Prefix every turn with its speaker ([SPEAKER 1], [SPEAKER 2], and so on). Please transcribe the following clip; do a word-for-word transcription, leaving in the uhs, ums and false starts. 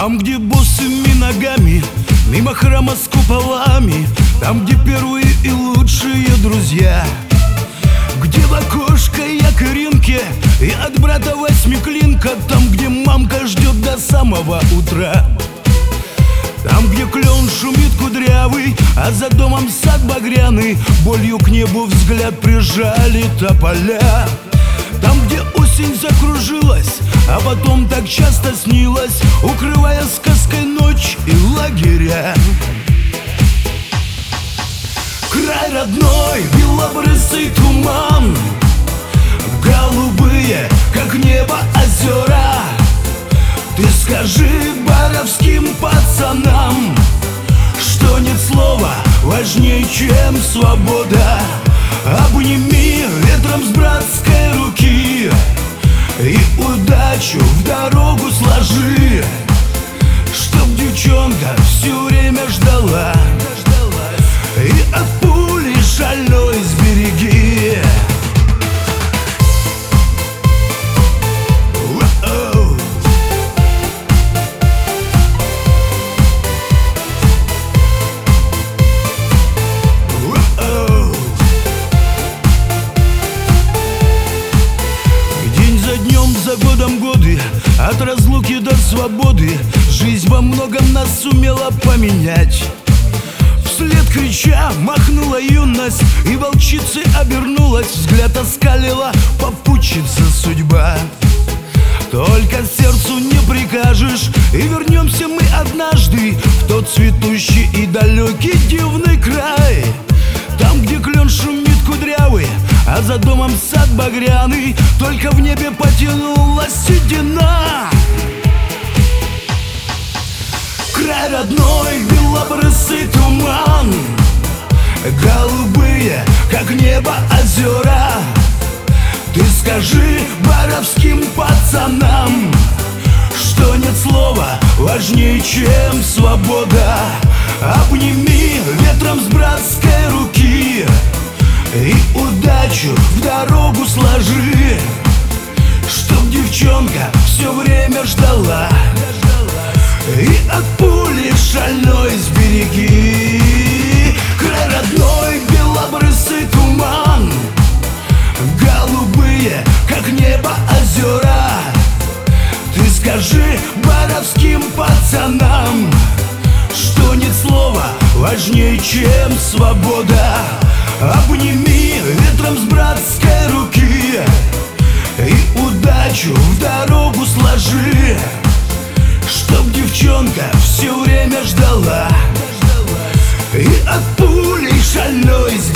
[SPEAKER 1] Там, где босыми ногами, мимо храма с куполами, там, где первые и лучшие друзья, где в окошко я к Иринке и от брата восьмиклинка, там, где мамка ждет до самого утра. Там, где клен шумит кудрявый, а за домом сад багряный, болью к небу взгляд прижали тополя. Там, где осень закружилась, а потом так часто снилась, укрывая сказкой ночь и лагеря. Край родной, белобрысый туман, голубые, как небо, озера. Ты скажи боровским пацанам, что нет слова важнее, чем свобода. Обними ветром с братской руки и удачу в дорогу сложи, чтоб девчонка все время ждала, и от пули шальной сбереги. За годом годы, от разлуки до свободы, жизнь во многом нас сумела поменять. Вслед крича махнула юность, и волчицей обернулась, взгляд оскалила попутчица судьба. Только сердцу не прикажешь, и вернемся мы однажды в тот цветущий и далекий дивный край. Там, где клен шумит кудрявый, а за домом сад багряный, только в небе потянулась седина. Край родной, белобрысый туман, голубые, как небо, озера. Ты скажи боровским пацанам, что нет слова важнее, чем свобода. Обними ветром с братской руки и удачу в дорогу сложи, чтоб девчонка все время ждала, и от пули шальной сбереги. Край родной, белобрысый туман, голубые, как небо, озера. Ты скажи боровским пацанам, что нет слова важнее, чем свобода. Обними ветром с братской руки и удачу в дорогу сложи, чтоб девчонка все время ждала, и от пули шальной